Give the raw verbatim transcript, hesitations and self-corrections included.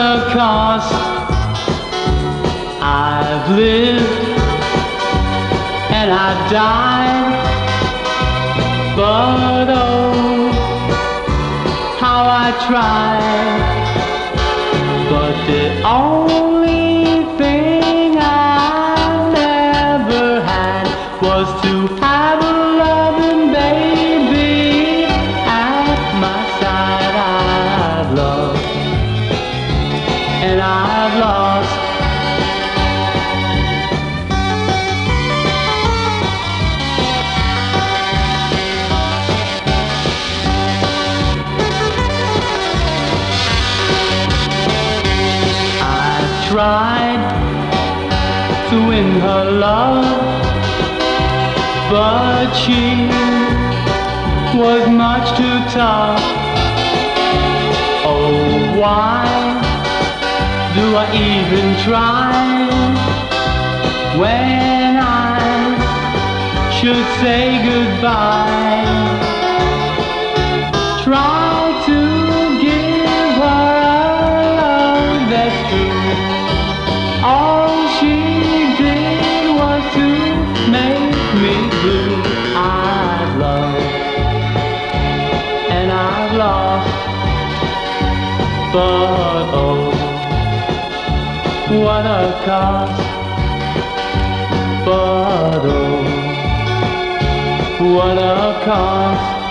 a cost. I've lived and I've died, but oh, how I tried. But the only thing I never had was to have a loving baby at my side. I've loved and I've lost. Tried to win her love, but she was much too tough. Oh, why do I even try when I should say goodbye? Try to give her a love that's true. All she did was to make me blue. I've loved and I've lost, but oh, what a cost. But oh, what a cost.